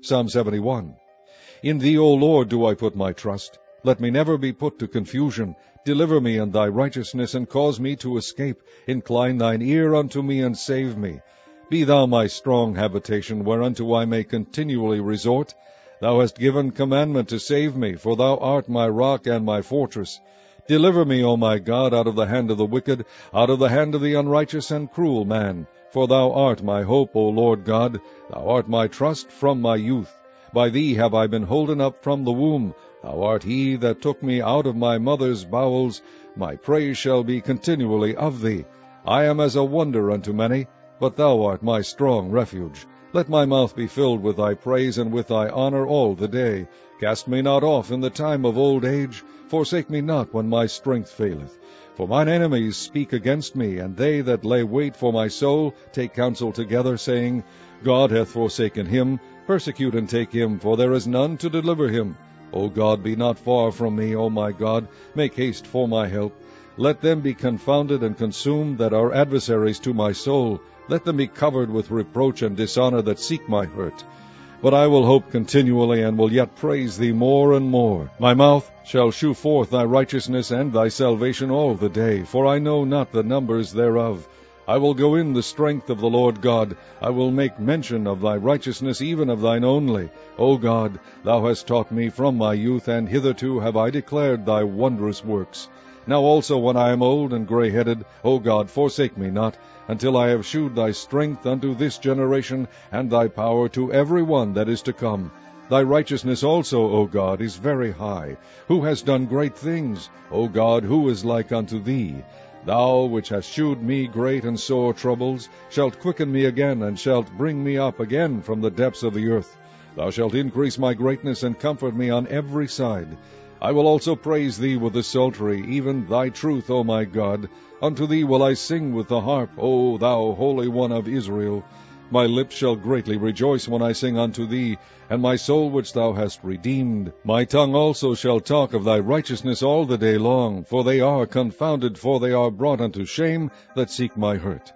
Psalm 71. In thee, O Lord, do I put my trust. Let me never be put to confusion. Deliver me in thy righteousness, and cause me to escape. Incline thine ear unto me, and save me. Be thou my strong habitation, whereunto I may continually resort. Thou hast given commandment to save me, for thou art my rock and my fortress. Deliver me, O my God, out of the hand of the wicked, out of the hand of the unrighteous and cruel man. For thou art my hope, O Lord God. Thou art my trust from my youth. By thee have I been holden up from the womb. Thou art he that took me out of my mother's bowels. My praise shall be continually of thee. I am as a wonder unto many, but thou art my strong refuge. Let my mouth be filled with thy praise and with thy honor all the day. Cast me not off in the time of old age. Forsake me not when my strength faileth. For mine enemies speak against me, and they that lay wait for my soul take counsel together, saying, God hath forsaken him. Persecute and take him, for there is none to deliver him. O God, be not far from me, O my God. Make haste for my help. Let them be confounded and consumed that are adversaries to my soul. Let them be covered with reproach and dishonor that seek my hurt. But I will hope continually, and will yet praise thee more and more. My mouth shall shew forth thy righteousness and thy salvation all the day, for I know not the numbers thereof. I will go in the strength of the Lord God. I will make mention of thy righteousness, even of thine only. O God, thou hast taught me from my youth, and hitherto have I declared thy wondrous works. Now also when I am old and grey-headed, O God, forsake me not, until I have shewed thy strength unto this generation, and thy power to every one that is to come. Thy righteousness also, O God, is very high. Who has done great things? O God, who is like unto thee? Thou, which hast shewed me great and sore troubles, shalt quicken me again, and shalt bring me up again from the depths of the earth. Thou shalt increase my greatness, and comfort me on every side. I will also praise thee with the psaltery, even thy truth, O my God. Unto thee will I sing with the harp, O thou Holy One of Israel. My lips shall greatly rejoice when I sing unto thee, and my soul which thou hast redeemed. My tongue also shall talk of thy righteousness all the day long, for they are confounded, for they are brought unto shame that seek my hurt.